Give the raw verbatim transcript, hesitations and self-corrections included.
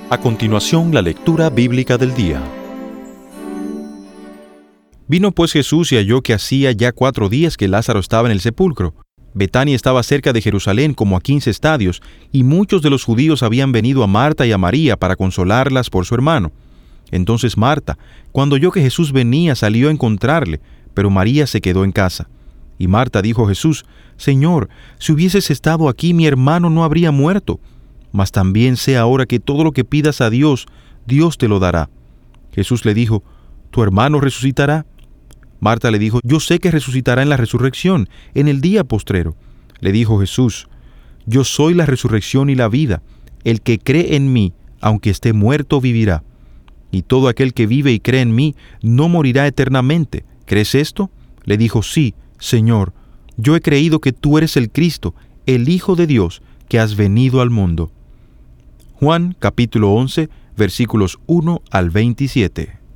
A continuación, la lectura bíblica del día. Vino pues Jesús y halló que hacía ya cuatro días que Lázaro estaba en el sepulcro. Betania estaba cerca de Jerusalén, como a quince estadios, y muchos de los judíos habían venido a Marta y a María para consolarlas por su hermano. Entonces Marta, cuando oyó que Jesús venía, salió a encontrarle, pero María se quedó en casa. Y Marta dijo a Jesús: Señor, si hubieses estado aquí, mi hermano no habría muerto. Mas también sé ahora que todo lo que pidas a Dios, Dios te lo dará. Jesús le dijo: ¿Tu hermano resucitará? Marta le dijo: Yo sé que resucitará en la resurrección, en el día postrero. Le dijo Jesús: Yo soy la resurrección y la vida. El que cree en mí, aunque esté muerto, vivirá. Y todo aquel que vive y cree en mí, no morirá eternamente. ¿Crees esto? Le dijo: Sí, Señor. Yo he creído que tú eres el Cristo, el Hijo de Dios, que has venido al mundo. Juan capítulo once, versículos uno al veintisiete.